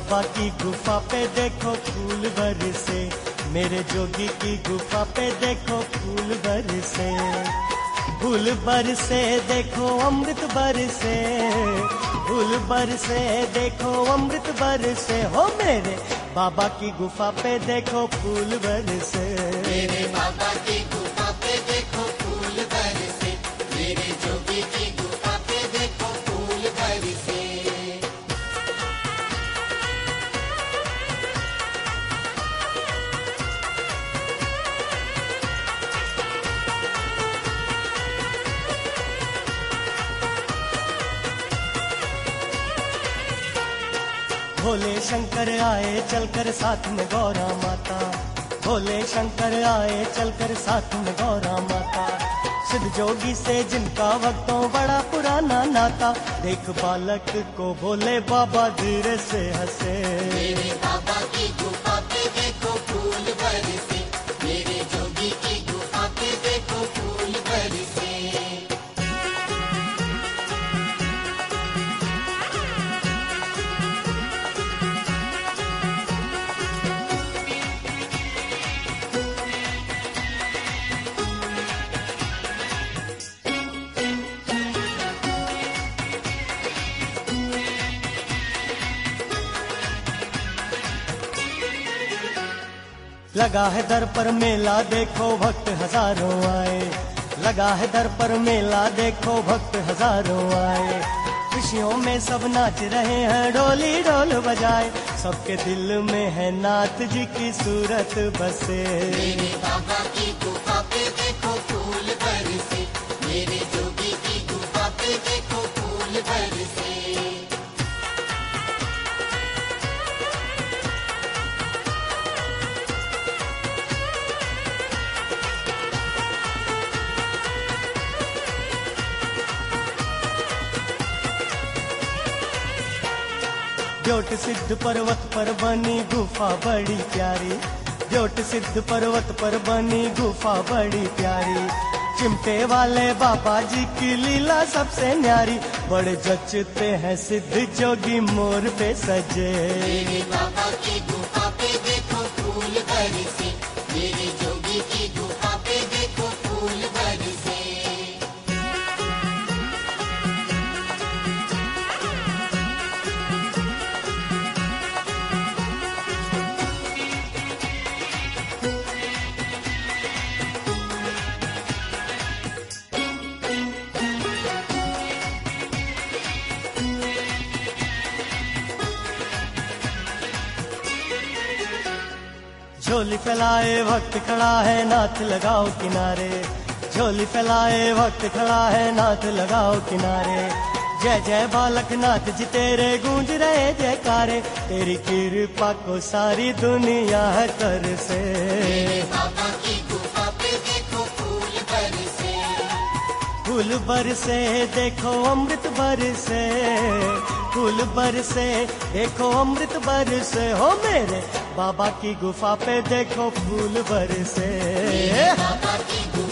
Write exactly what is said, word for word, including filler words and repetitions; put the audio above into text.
बाबा की गुफा पे देखो फूल बरसे, मेरे जोगी की गुफा पे देखो फूल बरसे। फूल बरसे देखो अमृत बरसे, फूल बरसे देखो अमृत बरसे, हो मेरे बाबा की गुफा पे देखो फूल बरसे। मेरे बाबा की गुफा पे देखो फूल बरसे, मेरे जोगी की गुफा पे देखो फूल बरसे। भोले शंकर आए चलकर साथ में गौरा माता, भोले शंकर आए चलकर साथ में गौरा माता। सिद्ध जोगी से जिनका वक्तों बड़ा पुराना नाता, देख बालक को भोले बाबा धीरे से हंसे। मेरे बाबा की गुफा पे देखो फूल बरसे, मेरे जोगी की गुफा पे देखो फूल बरसे। लगा है दर पर मेला देखो भक्त हजारों आए, लगा है दर पर मेला देखो भक्त हजारों आए। खुशियों में सब नाच रहे हैं डोली डोल बजाए, सबके दिल में है नाथ जी की सूरत बसे। मेरे बाबा की गुफा पे देखो फूल बरसे, मेरे जोगी की गुफा पे देखो फूल बरसे। ब्योट सिद्ध पर्वत पर बनी गुफा बड़ी प्यारी, ब्योट सिद्ध पर्वत पर बनी गुफा बड़ी प्यारी। चिमटे वाले बाबा जी की लीला सबसे न्यारी, बड़े जचते हैं सिद्ध जोगी मोर पे सजे। मेरे बाबा की गुफा पे देखो फूल बरसे, मेरे जोगी की गुफा पे देखो फूल बरसे। झोली फैलाए भक्त खड़ा है नाथ लगाओ किनारे, झोली फैलाए भक्त खड़ा है नाथ लगाओ किनारे। जय जय बालक नाथ जी तेरे गूंज रहे जयकारे, तेरी कृपा को सारी दुनिया है तरसे। मेरे बाबा की गुफा पे देखो फूल बरसे, फूल बरसे देखो अमृत बरसे, फूल बरसे देखो अमृत बरसे, हो मेरे बाबा की गुफा पे देखो फूल बरसे। मेरे बाबा की